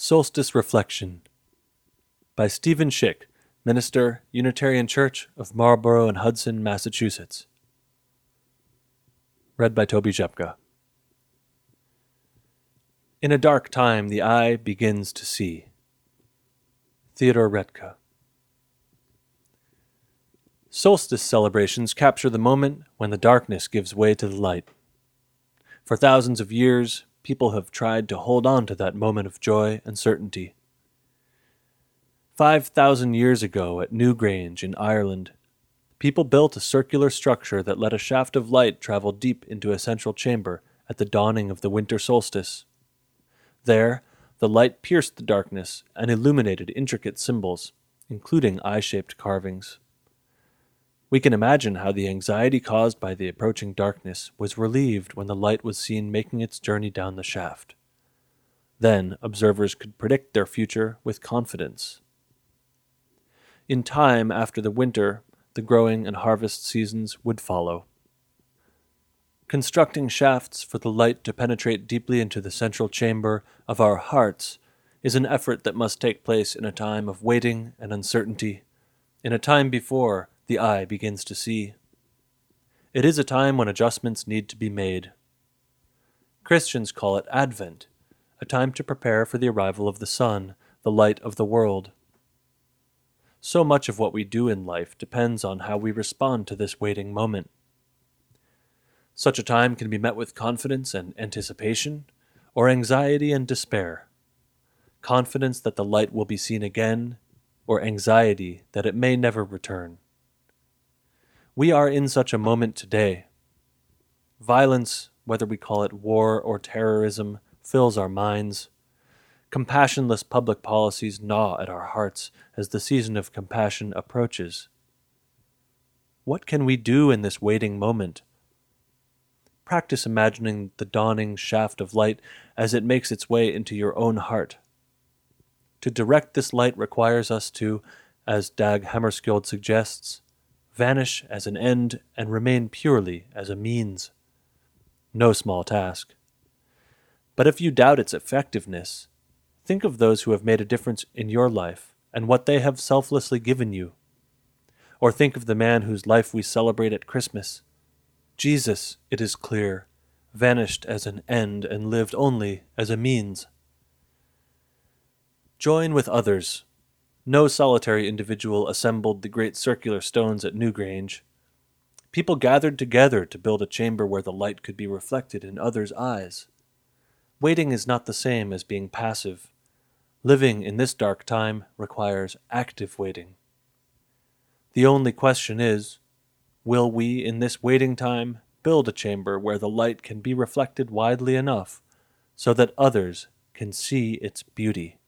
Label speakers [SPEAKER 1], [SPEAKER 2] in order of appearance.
[SPEAKER 1] Solstice Reflection by Stephen Schick, Minister, Unitarian Church of Marlborough and Hudson, Massachusetts. Read by Toby Jepka. In a dark time the eye begins to see. Theodore Retka. Solstice celebrations capture the moment when the darkness gives way to the light. For thousands of years, people have tried to hold on to that moment of joy and certainty. 5,000 years ago at Newgrange in Ireland, people built a circular structure that let a shaft of light travel deep into a central chamber at the dawning of the winter solstice. There, the light pierced the darkness and illuminated intricate symbols, including eye-shaped carvings. We can imagine how the anxiety caused by the approaching darkness was relieved when the light was seen making its journey down the shaft. Then observers could predict their future with confidence. In time after the winter, the growing and harvest seasons would follow. Constructing shafts for the light to penetrate deeply into the central chamber of our hearts is an effort that must take place in a time of waiting and uncertainty, in a time before the eye begins to see. It is a time when adjustments need to be made. Christians call it Advent, a time to prepare for the arrival of the sun, the light of the world. So much of what we do in life depends on how we respond to this waiting moment. Such a time can be met with confidence and anticipation, or anxiety and despair. Confidence that the light will be seen again, or anxiety that it may never return. We are in such a moment today. Violence, whether we call it war or terrorism, fills our minds. Compassionless public policies gnaw at our hearts as the season of compassion approaches. What can we do in this waiting moment? Practice imagining the dawning shaft of light as it makes its way into your own heart. To direct this light requires us to, as Dag Hammarskjöld suggests, vanish as an end and remain purely as a means. No small task. But if you doubt its effectiveness, think of those who have made a difference in your life and what they have selflessly given you. Or think of the man whose life we celebrate at Christmas. Jesus, it is clear, vanished as an end and lived only as a means. Join with others. No solitary individual assembled the great circular stones at Newgrange. People gathered together to build a chamber where the light could be reflected in others' eyes. Waiting is not the same as being passive. Living in this dark time requires active waiting. The only question is, will we in this waiting time build a chamber where the light can be reflected widely enough so that others can see its beauty?